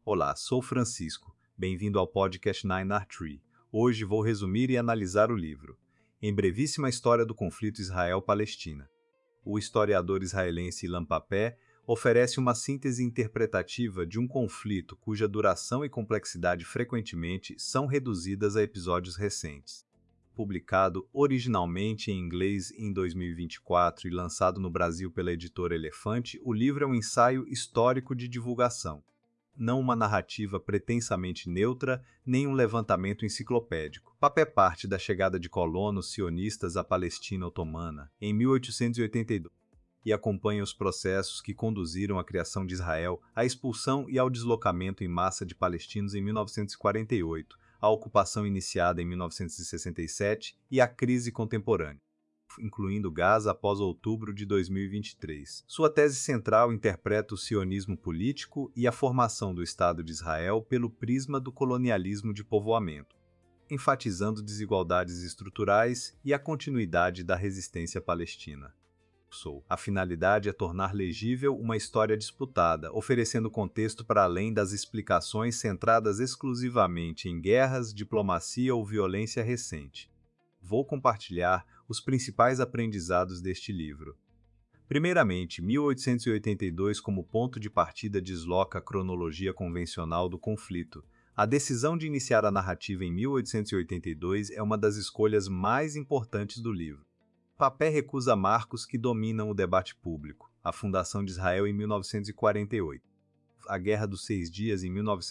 Olá, sou Francisco. Bem-vindo ao podcast Nine Tree. Hoje vou resumir e analisar o livro Em Brevíssima História do Conflito Israel-Palestina. O historiador israelense Ilan Pappé oferece uma síntese interpretativa de um conflito cuja duração e complexidade frequentemente são reduzidas a episódios recentes. Publicado originalmente em inglês em 2024 e lançado no Brasil pela editora Elefante, o livro é um ensaio histórico de divulgação, não uma narrativa pretensamente neutra, nem um levantamento enciclopédico. Papé parte da chegada de colonos sionistas à Palestina otomana, em 1882, e acompanha os processos que conduziram à criação de Israel, à expulsão e ao deslocamento em massa de palestinos em 1948, a ocupação iniciada em 1967 e a crise contemporânea, incluindo Gaza após outubro de 2023. Sua tese central interpreta o sionismo político e a formação do Estado de Israel pelo prisma do colonialismo de povoamento, enfatizando desigualdades estruturais e a continuidade da resistência palestina. A finalidade é tornar legível uma história disputada, oferecendo contexto para além das explicações centradas exclusivamente em guerras, diplomacia ou violência recente. Vou compartilhar os principais aprendizados deste livro. Primeiramente, 1882 como ponto de partida desloca a cronologia convencional do conflito. A decisão de iniciar a narrativa em 1882 é uma das escolhas mais importantes do livro. Pappé recusa marcos que dominam o debate público: a fundação de Israel em 1948, a Guerra dos Seis Dias em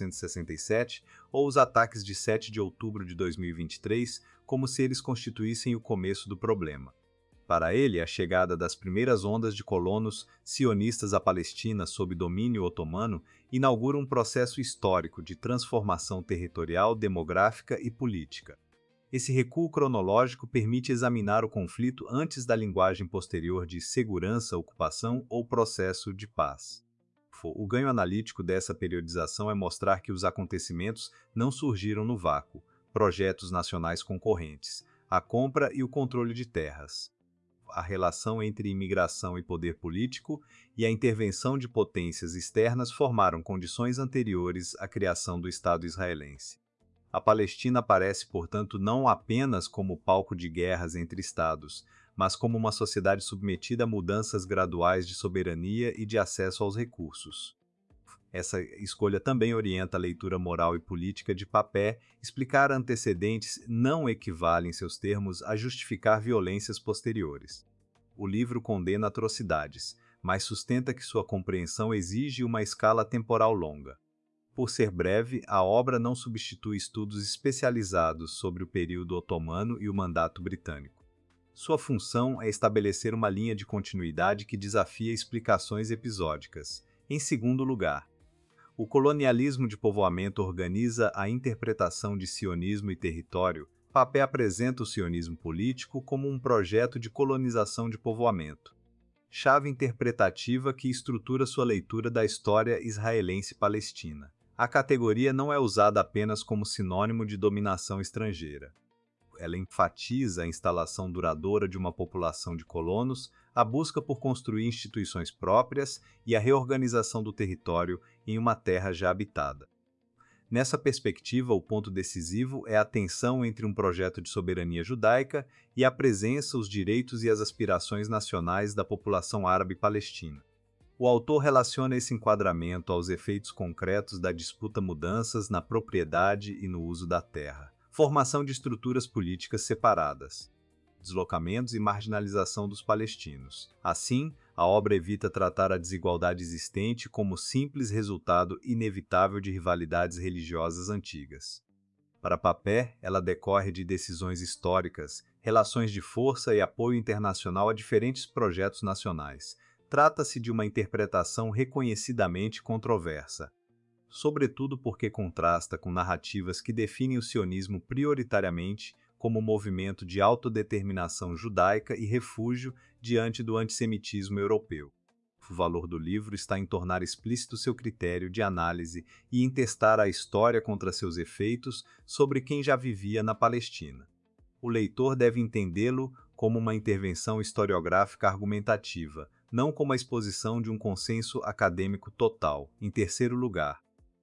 1967 ou os ataques de 7 de outubro de 2023, como se eles constituíssem o começo do problema. Para ele, a chegada das primeiras ondas de colonos sionistas à Palestina sob domínio otomano inaugura um processo histórico de transformação territorial, demográfica e política. Esse recuo cronológico permite examinar o conflito antes da linguagem posterior de segurança, ocupação ou processo de paz. O ganho analítico dessa periodização é mostrar que os acontecimentos não surgiram no vácuo: projetos nacionais concorrentes, a compra e o controle de terras, a relação entre imigração e poder político e a intervenção de potências externas formaram condições anteriores à criação do Estado israelense. A Palestina aparece, portanto, não apenas como palco de guerras entre estados, mas como uma sociedade submetida a mudanças graduais de soberania e de acesso aos recursos. Essa escolha também orienta a leitura moral e política de Pappé. Explicar antecedentes não equivale, em seus termos, a justificar violências posteriores. O livro condena atrocidades, mas sustenta que sua compreensão exige uma escala temporal longa. Por ser breve, a obra não substitui estudos especializados sobre o período otomano e o mandato britânico. Sua função é estabelecer uma linha de continuidade que desafia explicações episódicas. Em segundo lugar, o colonialismo de povoamento organiza a interpretação de sionismo e território. Pappé apresenta o sionismo político como um projeto de colonização de povoamento, chave interpretativa que estrutura sua leitura da história israelense-palestina. A categoria não é usada apenas como sinônimo de dominação estrangeira. Ela enfatiza a instalação duradoura de uma população de colonos, a busca por construir instituições próprias e a reorganização do território em uma terra já habitada. Nessa perspectiva, o ponto decisivo é a tensão entre um projeto de soberania judaica e a presença, os direitos e as aspirações nacionais da população árabe palestina. O autor relaciona esse enquadramento aos efeitos concretos da disputa, mudanças na propriedade e no uso da terra, formação de estruturas políticas separadas, deslocamentos e marginalização dos palestinos. Assim, a obra evita tratar a desigualdade existente como simples resultado inevitável de rivalidades religiosas antigas. Para Pappé, ela decorre de decisões históricas, relações de força e apoio internacional a diferentes projetos nacionais. Trata-se de uma interpretação reconhecidamente controversa, sobretudo porque contrasta com narrativas que definem o sionismo prioritariamente como um movimento de autodeterminação judaica e refúgio diante do antissemitismo europeu. O valor do livro está em tornar explícito seu critério de análise e em testar a história contra seus efeitos sobre quem já vivia na Palestina. O leitor deve entendê-lo como uma intervenção historiográfica argumentativa, não como a exposição de um consenso acadêmico total. Em terceiro lugar,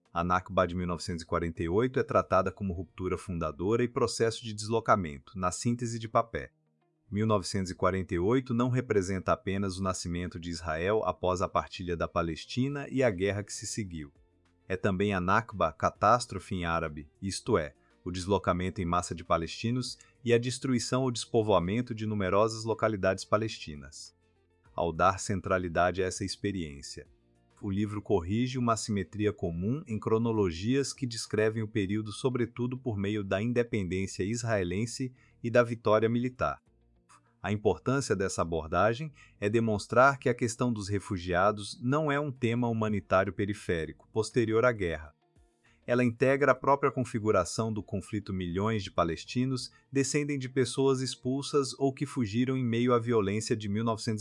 A Nakba de 1948 é tratada como ruptura fundadora e processo de deslocamento, na síntese de Papé. 1948 não representa apenas o nascimento de Israel após a partilha da Palestina e a guerra que se seguiu. É também a Nakba, catástrofe em árabe, isto é, o deslocamento em massa de palestinos e a destruição ou despovoamento de numerosas localidades palestinas. Ao dar centralidade a essa experiência, o livro corrige uma assimetria comum em cronologias que descrevem o período sobretudo por meio da independência israelense e da vitória militar. A importância dessa abordagem é demonstrar que a questão dos refugiados não é um tema humanitário periférico, posterior à guerra. Ela integra a própria configuração do conflito. Milhões de palestinos descendem de pessoas expulsas ou que fugiram em meio à violência de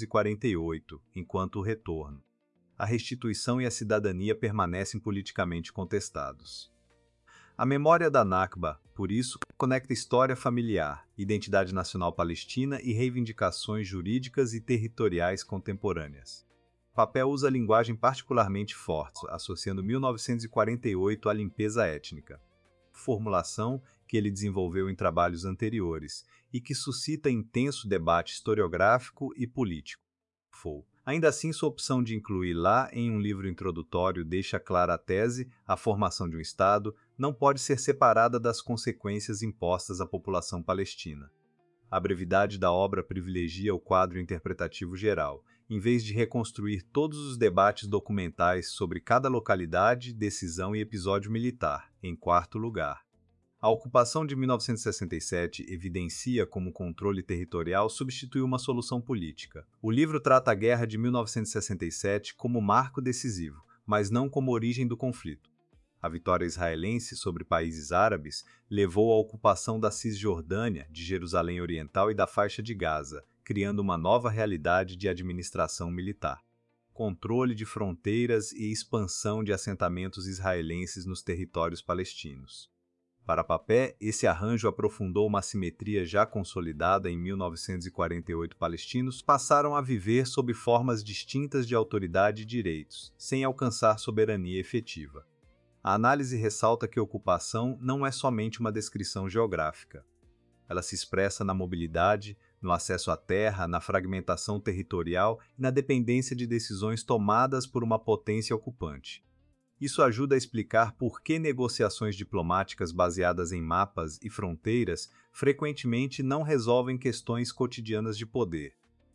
1948, enquanto o retorno, a restituição e a cidadania permanecem politicamente contestados. A memória da Nakba, por isso, conecta história familiar, identidade nacional palestina e reivindicações jurídicas e territoriais contemporâneas. Papé usa linguagem particularmente forte, associando 1948 à limpeza étnica, formulação que ele desenvolveu em trabalhos anteriores e que suscita intenso debate historiográfico e político. Ainda assim, sua opção de incluir lá em um livro introdutório deixa clara a tese: a formação de um Estado não pode ser separada das consequências impostas à população palestina. A brevidade da obra privilegia o quadro interpretativo geral, em vez de reconstruir todos os debates documentais sobre cada localidade, decisão e episódio militar. Em quarto lugar, a ocupação de 1967 evidencia como o controle territorial substituiu uma solução política. O livro trata a guerra de 1967 como marco decisivo, mas não como origem do conflito. A vitória israelense sobre países árabes levou à ocupação da Cisjordânia, de Jerusalém Oriental e da faixa de Gaza, criando uma nova realidade de administração militar, controle de fronteiras e expansão de assentamentos israelenses nos territórios palestinos. Para Papé, esse arranjo aprofundou uma assimetria já consolidada. Em 1948, palestinos passaram a viver sob formas distintas de autoridade e direitos, sem alcançar soberania efetiva. A análise ressalta que a ocupação não é somente uma descrição geográfica. Ela se expressa na mobilidade, no acesso à terra, na fragmentação territorial e na dependência de decisões tomadas por uma potência ocupante. Isso ajuda a explicar por que negociações diplomáticas baseadas em mapas e fronteiras frequentemente não resolvem questões cotidianas de poder.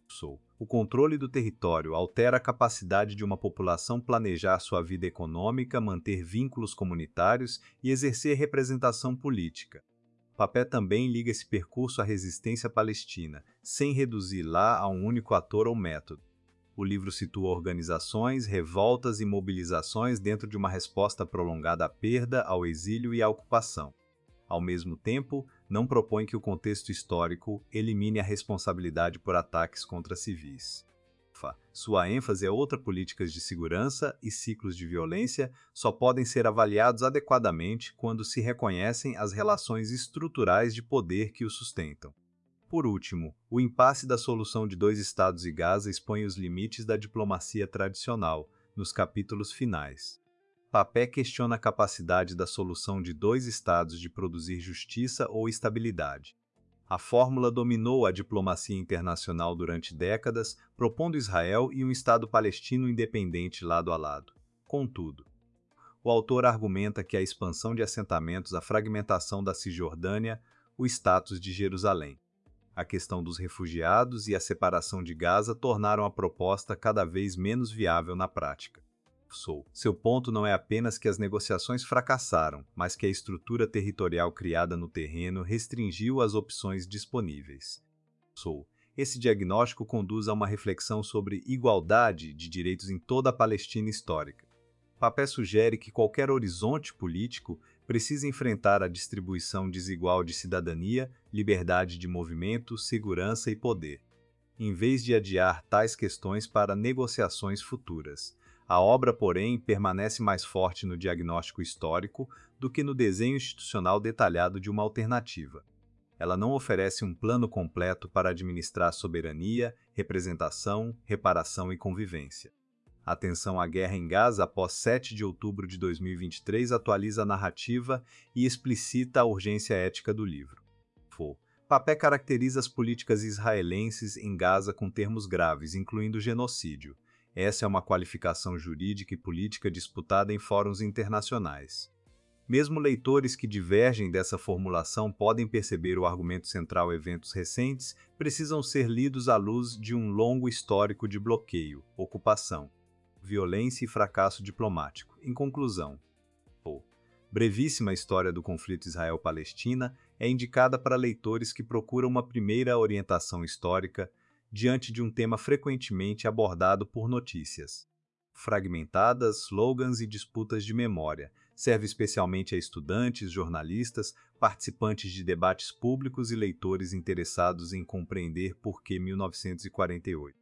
O controle do território altera a capacidade de uma população planejar sua vida econômica, manter vínculos comunitários e exercer representação política. Papé também liga esse percurso à resistência palestina, sem reduzir lá a um único ator ou método. O livro situa organizações, revoltas e mobilizações dentro de uma resposta prolongada à perda, ao exílio e à ocupação. Ao mesmo tempo, não propõe que o contexto histórico elimine a responsabilidade por ataques contra civis. Sua ênfase é outra: políticas de segurança e ciclos de violência só podem ser avaliados adequadamente quando se reconhecem as relações estruturais de poder que o sustentam. Por último, o impasse da solução de dois estados e Gaza expõe os limites da diplomacia tradicional, nos capítulos finais. Papé questiona a capacidade da solução de dois estados de produzir justiça ou estabilidade. A fórmula dominou a diplomacia internacional durante décadas, propondo Israel e um Estado palestino independente lado a lado. Contudo, o autor argumenta que a expansão de assentamentos, a fragmentação da Cisjordânia, o status de Jerusalém, a questão dos refugiados e a separação de Gaza tornaram a proposta cada vez menos viável na prática. Seu ponto não é apenas que as negociações fracassaram, mas que a estrutura territorial criada no terreno restringiu as opções disponíveis. Esse diagnóstico conduz a uma reflexão sobre igualdade de direitos em toda a Palestina histórica. Papé sugere que qualquer horizonte político precisa enfrentar a distribuição desigual de cidadania, liberdade de movimento, segurança e poder, em vez de adiar tais questões para negociações futuras. A obra, porém, permanece mais forte no diagnóstico histórico do que no desenho institucional detalhado de uma alternativa. Ela não oferece um plano completo para administrar soberania, representação, reparação e convivência. A tensão à guerra em Gaza após 7 de outubro de 2023 atualiza a narrativa e explicita a urgência ética do livro. Papé caracteriza as políticas israelenses em Gaza com termos graves, incluindo genocídio. Essa é uma qualificação jurídica e política disputada em fóruns internacionais. Mesmo leitores que divergem dessa formulação podem perceber o argumento central. Eventos recentes precisam ser lidos à luz de um longo histórico de bloqueio, ocupação, violência e fracasso diplomático. Em conclusão, brevíssima história do conflito Israel-Palestina é indicada para leitores que procuram uma primeira orientação histórica diante de um tema frequentemente abordado por notícias fragmentadas, slogans e disputas de memória. Serve especialmente a estudantes, jornalistas, participantes de debates públicos e leitores interessados em compreender por que 1948.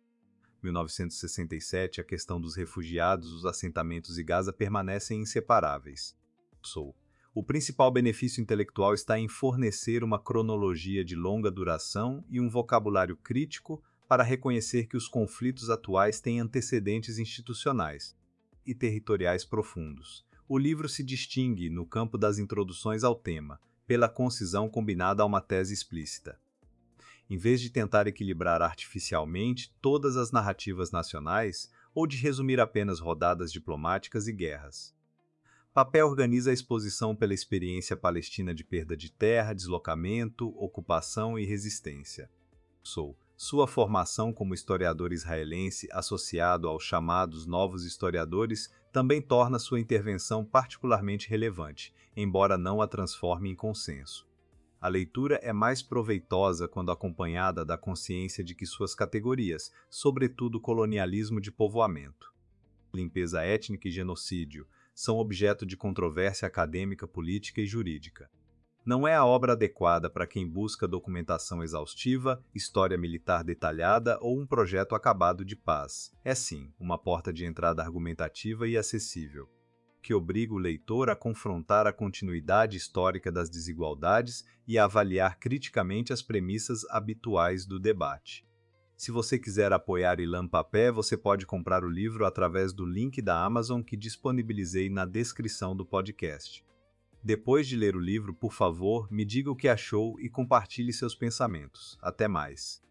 1967, a questão dos refugiados, os assentamentos e Gaza permanecem inseparáveis. O principal benefício intelectual está em fornecer uma cronologia de longa duração e um vocabulário crítico para reconhecer que os conflitos atuais têm antecedentes institucionais e territoriais profundos. O livro se distingue, no campo das introduções ao tema, pela concisão combinada a uma tese explícita. Em vez de tentar equilibrar artificialmente todas as narrativas nacionais ou de resumir apenas rodadas diplomáticas e guerras. Papé organiza a exposição pela experiência palestina de perda de terra, deslocamento, ocupação e resistência. Sua formação como historiador israelense associado aos chamados novos historiadores também torna sua intervenção particularmente relevante, embora não a transforme em consenso. A leitura é mais proveitosa quando acompanhada da consciência de que suas categorias, sobretudo colonialismo de povoamento, limpeza étnica e genocídio, são objeto de controvérsia acadêmica, política e jurídica. Não é a obra adequada para quem busca documentação exaustiva, história militar detalhada ou um projeto acabado de paz. É sim, uma porta de entrada argumentativa e acessível, que obriga o leitor a confrontar a continuidade histórica das desigualdades e a avaliar criticamente as premissas habituais do debate. Se você quiser apoiar Ilan Papé, você pode comprar o livro através do link da Amazon que disponibilizei na descrição do podcast. Depois de ler o livro, por favor, me diga o que achou e compartilhe seus pensamentos. Até mais!